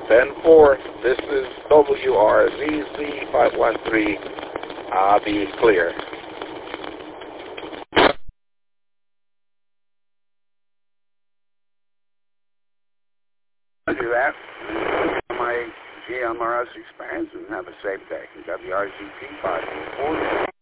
10-4, this is WRZZ513, be clear. I'll do that. My GMRS experience and have a safe day. WRZZ 514.